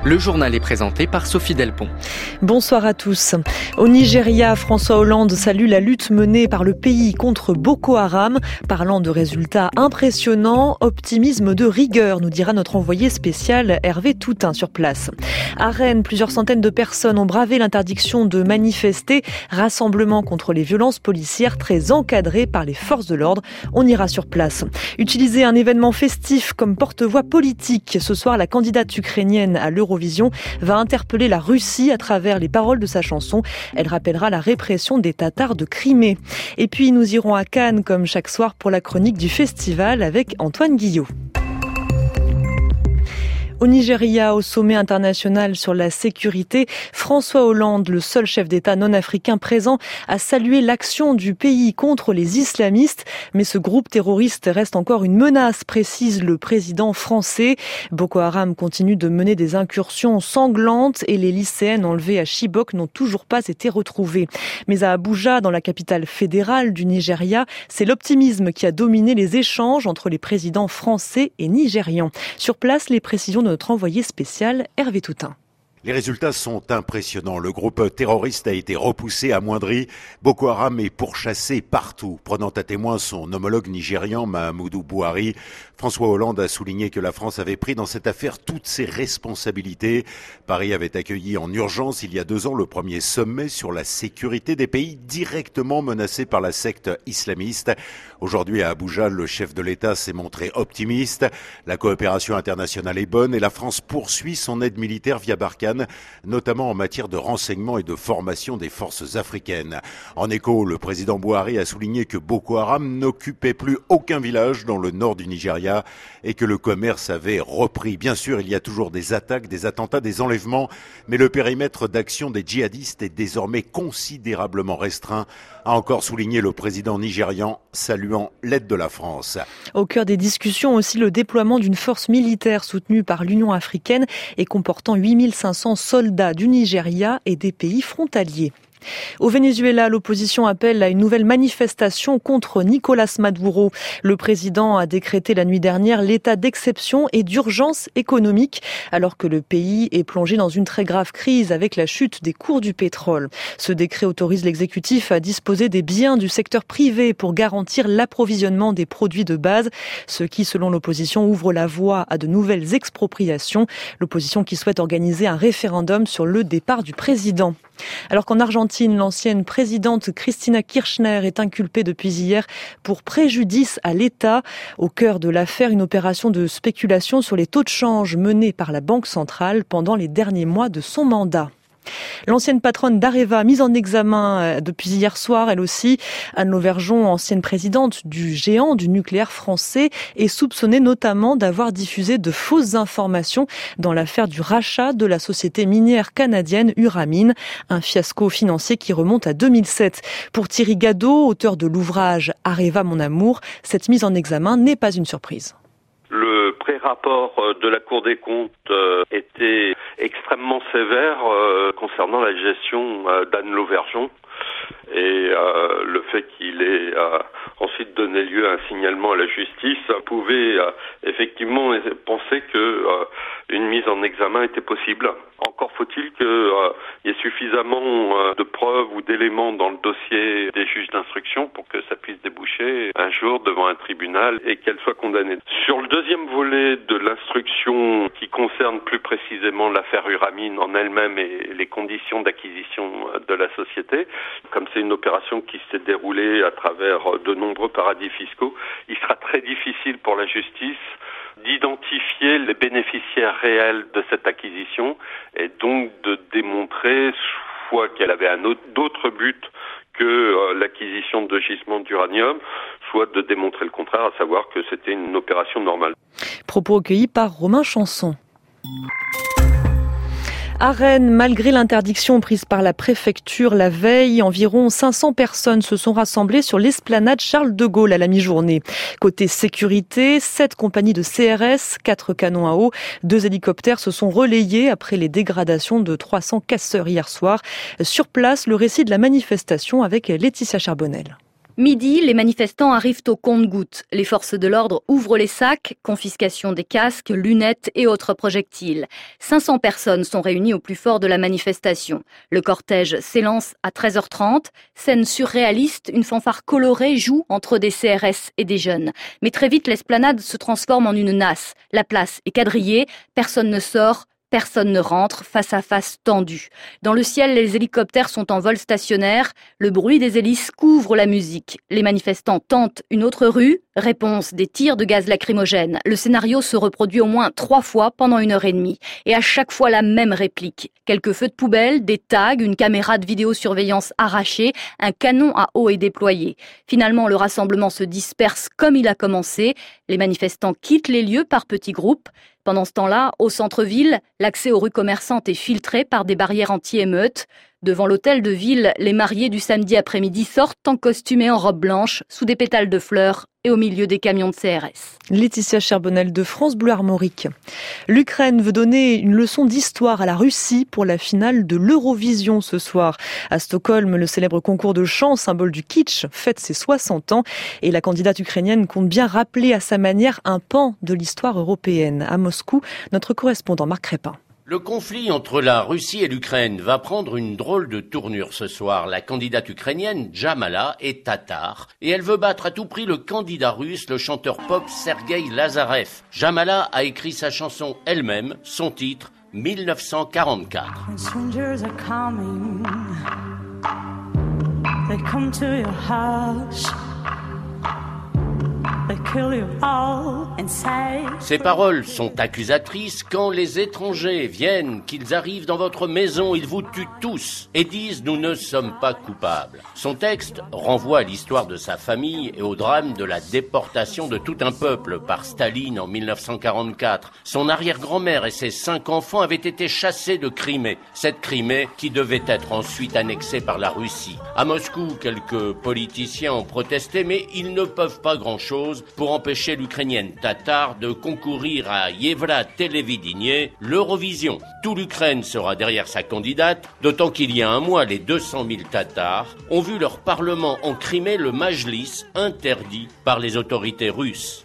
Le journal est présenté par Sophie Delpont. Bonsoir à tous. Au Nigeria, François Hollande salue la lutte menée par le pays contre Boko Haram. Parlant de résultats impressionnants, optimisme de rigueur, nous dira notre envoyé spécial Hervé Toutain sur place. À Rennes, plusieurs centaines de personnes ont bravé l'interdiction de manifester. Rassemblement contre les violences policières très encadré par les forces de l'ordre. On ira sur place. Utiliser un événement festif comme porte-voix politique. Ce soir, la candidate ukrainienne à l'Eurovision va interpeller la Russie à travers les paroles de sa chanson. Elle rappellera la répression des Tatars de Crimée. Et puis nous irons à Cannes comme chaque soir pour la chronique du festival avec Antoine Guillot. Au Nigeria, au sommet international sur la sécurité, François Hollande, le seul chef d'État non africain présent, a salué l'action du pays contre les islamistes. Mais ce groupe terroriste reste encore une menace, précise le président français. Boko Haram continue de mener des incursions sanglantes et les lycéennes enlevées à Chibok n'ont toujours pas été retrouvées. Mais à Abuja, dans la capitale fédérale du Nigeria, c'est l'optimisme qui a dominé les échanges entre les présidents français et nigérians. Sur place, les précisions de notre envoyé spécial Hervé Toutain. Les résultats sont impressionnants. Le groupe terroriste a été repoussé, amoindri. Boko Haram est pourchassé partout. Prenant à témoin son homologue nigérian, Mahamudu Buhari, François Hollande a souligné que la France avait pris dans cette affaire toutes ses responsabilités. Paris avait accueilli en urgence, il y a 2 ans, le premier sommet sur la sécurité des pays directement menacés par la secte islamiste. Aujourd'hui, à Abuja, le chef de l'État s'est montré optimiste. La coopération internationale est bonne et la France poursuit son aide militaire via Barkhane, notamment en matière de renseignement et de formation des forces africaines. En écho, le président Buhari a souligné que Boko Haram n'occupait plus aucun village dans le nord du Nigeria et que le commerce avait repris. Bien sûr, il y a toujours des attaques, des attentats, des enlèvements, mais le périmètre d'action des djihadistes est désormais considérablement restreint, a encore souligné le président nigérian, saluant l'aide de la France. Au cœur des discussions aussi le déploiement d'une force militaire soutenue par l'Union africaine et comportant 8500 soldats du Nigeria et des pays frontaliers. Au Venezuela, l'opposition appelle à une nouvelle manifestation contre Nicolás Maduro. Le président a décrété la nuit dernière l'état d'exception et d'urgence économique, alors que le pays est plongé dans une très grave crise avec la chute des cours du pétrole. Ce décret autorise l'exécutif à disposer des biens du secteur privé pour garantir l'approvisionnement des produits de base, ce qui, selon l'opposition, ouvre la voie à de nouvelles expropriations. L'opposition qui souhaite organiser un référendum sur le départ du président. Alors qu'en Argentine, l'ancienne présidente Cristina Kirchner est inculpée depuis hier pour préjudice à l'État. Au cœur de l'affaire, une opération de spéculation sur les taux de change menée par la Banque centrale pendant les derniers mois de son mandat. L'ancienne patronne d'Areva, mise en examen depuis hier soir, elle aussi, Anne Lauvergeon, ancienne présidente du géant du nucléaire français, est soupçonnée notamment d'avoir diffusé de fausses informations dans l'affaire du rachat de la société minière canadienne Uramine, un fiasco financier qui remonte à 2007. Pour Thierry Gadot, auteur de l'ouvrage Areva mon amour, cette mise en examen n'est pas une surprise. Le pré-rapport de la Cour des comptes était extrêmement sévère concernant la gestion d'Anne Lauvergeon et le fait qu'il ait ensuite donné lieu à un signalement à la justice pouvait effectivement penser que une mise en examen était possible. Encore faut-il qu'il y ait suffisamment de preuves ou d'éléments dans le dossier des juges d'instruction pour que ça puisse déboucher un jour devant un tribunal et qu'elle soit condamnée. Sur le deuxième volet de l'instruction qui concerne plus précisément l'affaire Uramine en elle-même et les conditions d'acquisition de la société, comme c'est une opération qui s'est déroulée à travers de nombreux paradis fiscaux, il sera très difficile pour la justice d'identifier les bénéficiaires réels de cette acquisition et donc de démontrer soit qu'elle avait d'autres buts que l'acquisition de gisements d'uranium, soit de démontrer le contraire, à savoir que c'était une opération normale. Propos recueillis par Romain Chanson. À Rennes, malgré l'interdiction prise par la préfecture la veille, environ 500 personnes se sont rassemblées sur l'esplanade Charles de Gaulle à la mi-journée. Côté sécurité, 7 compagnies de CRS, 4 canons à eau, 2 hélicoptères se sont relayés après les dégradations de 300 casseurs hier soir. Sur place, le récit de la manifestation avec Laetitia Charbonnel. Midi, les manifestants arrivent au compte-gouttes. Les forces de l'ordre ouvrent les sacs, confiscation des casques, lunettes et autres projectiles. 500 personnes sont réunies au plus fort de la manifestation. Le cortège s'élance à 13h30. Scène surréaliste, une fanfare colorée joue entre des CRS et des jeunes. Mais très vite, l'esplanade se transforme en une nasse. La place est quadrillée, personne ne sort. Personne ne rentre, face à face tendu. Dans le ciel, les hélicoptères sont en vol stationnaire. Le bruit des hélices couvre la musique. Les manifestants tentent une autre rue. Réponse, des tirs de gaz lacrymogène. Le scénario se reproduit au moins 3 fois pendant 1h30. Et à chaque fois la même réplique. Quelques feux de poubelle, des tags, une caméra de vidéosurveillance arrachée, un canon à eau est déployé. Finalement, le rassemblement se disperse comme il a commencé. Les manifestants quittent les lieux par petits groupes. Pendant ce temps-là, au centre-ville, l'accès aux rues commerçantes est filtré par des barrières anti-émeutes. Devant l'hôtel de ville, les mariés du samedi après-midi sortent en costume et en robe blanche, sous des pétales de fleurs et au milieu des camions de CRS. Laetitia Charbonnel de France Bleu Armorique. L'Ukraine veut donner une leçon d'histoire à la Russie pour la finale de l'Eurovision ce soir. À Stockholm, le célèbre concours de chant, symbole du kitsch, fête ses 60 ans. Et la candidate ukrainienne compte bien rappeler à sa manière un pan de l'histoire européenne. À Moscou, notre correspondant Marc Crépin. Le conflit entre la Russie et l'Ukraine va prendre une drôle de tournure ce soir. La candidate ukrainienne, Jamala, est tatare et elle veut battre à tout prix le candidat russe, le chanteur pop Sergueï Lazarev. Jamala a écrit sa chanson elle-même, son titre, 1944. Ces paroles sont accusatrices. Quand les étrangers viennent, qu'ils arrivent dans votre maison, ils vous tuent tous et disent « nous ne sommes pas coupables ». Son texte renvoie à l'histoire de sa famille et au drame de la déportation de tout un peuple par Staline en 1944. Son arrière-grand-mère et ses 5 enfants avaient été chassés de Crimée. Cette Crimée qui devait être ensuite annexée par la Russie. À Moscou, quelques politiciens ont protesté, mais ils ne peuvent pas grand-chose pour empêcher l'Ukrainienne tatare de concourir à Yevra Televidenie, l'Eurovision. Tout l'Ukraine sera derrière sa candidate, d'autant qu'il y a un mois, les 200 000 Tatars ont vu leur parlement en Crimée, le Majlis, interdit par les autorités russes.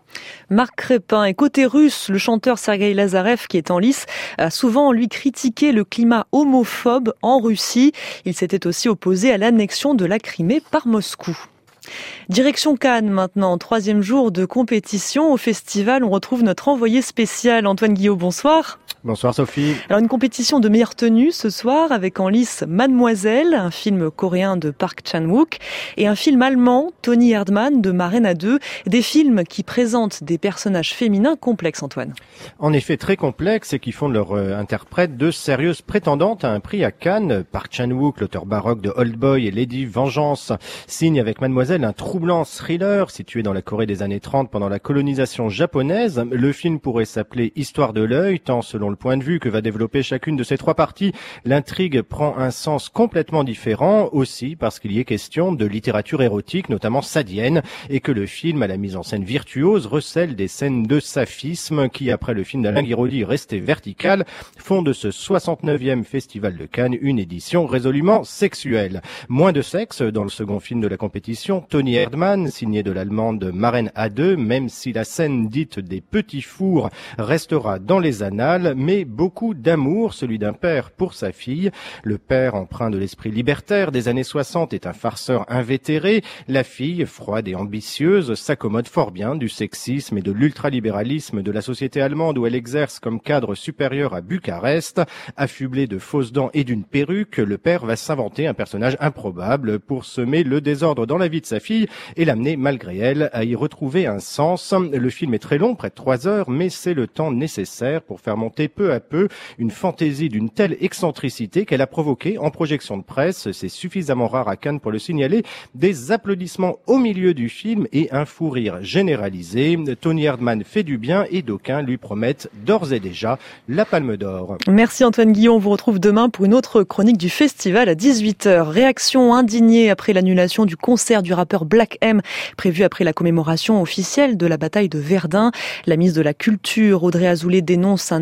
Marc Crépin. Et côté russe, le chanteur Sergueï Lazarev, qui est en lice, a souvent, lui, critiqué le climat homophobe en Russie. Il s'était aussi opposé à l'annexion de la Crimée par Moscou. Direction Cannes maintenant, 3e jour de compétition. Au festival, on retrouve notre envoyé spécial Antoine Guillot, bonsoir. Bonsoir Sophie. Alors une compétition de meilleure tenue ce soir avec en lice Mademoiselle, un film coréen de Park Chan-wook et un film allemand, Toni Erdmann de Maren à 2, des films qui présentent des personnages féminins complexes, Antoine. En effet très complexes et qui font de leur interprète de sérieuses prétendantes à un prix à Cannes. Park Chan-wook, l'auteur baroque de Old Boy et Lady Vengeance, signe avec Mademoiselle un troublant thriller situé dans la Corée des années 30 pendant la colonisation japonaise. Le film pourrait s'appeler Histoire de l'œil, tant selon le point de vue que va développer chacune de ces 3 parties, l'intrigue prend un sens complètement différent, aussi parce qu'il y est question de littérature érotique, notamment sadienne, et que le film, à la mise en scène virtuose, recèle des scènes de saphisme qui, après le film d'Alain Guiraudy resté vertical, font de ce 69e Festival de Cannes une édition résolument sexuelle. Moins de sexe dans le second film de la compétition, Toni Erdmann, signé de l'allemande Maren à 2, même si la scène dite des petits fours restera dans les annales, mais beaucoup d'amour, celui d'un père pour sa fille. Le père, empreint de l'esprit libertaire des années 60, est un farceur invétéré. La fille, froide et ambitieuse, s'accommode fort bien du sexisme et de l'ultralibéralisme de la société allemande où elle exerce comme cadre supérieur à Bucarest. Affublé de fausses dents et d'une perruque, le père va s'inventer un personnage improbable pour semer le désordre dans la vie de sa fille et l'amener, malgré elle, à y retrouver un sens. Le film est très long, près de 3 heures, mais c'est le temps nécessaire pour faire monter peu à peu une fantaisie d'une telle excentricité qu'elle a provoqué en projection de presse, c'est suffisamment rare à Cannes pour le signaler, des applaudissements au milieu du film et un fou rire généralisé. Toni Erdmann fait du bien et d'aucuns lui promettent d'ores et déjà la Palme d'Or. Merci Antoine Guillon, on vous retrouve demain pour une autre chronique du festival à 18h. Réaction indignée après l'annulation du concert du rappeur Black M, prévu après la commémoration officielle de la bataille de Verdun. La ministre de la Culture, Audrey Azoulay, dénonce un ordre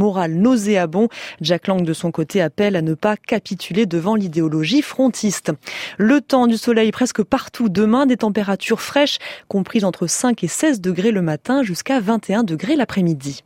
moral nauséabond. Jack Lang, de son côté, appelle à ne pas capituler devant l'idéologie frontiste. Le temps, du soleil presque partout demain, des températures fraîches comprises entre 5 et 16 degrés le matin jusqu'à 21 degrés l'après-midi.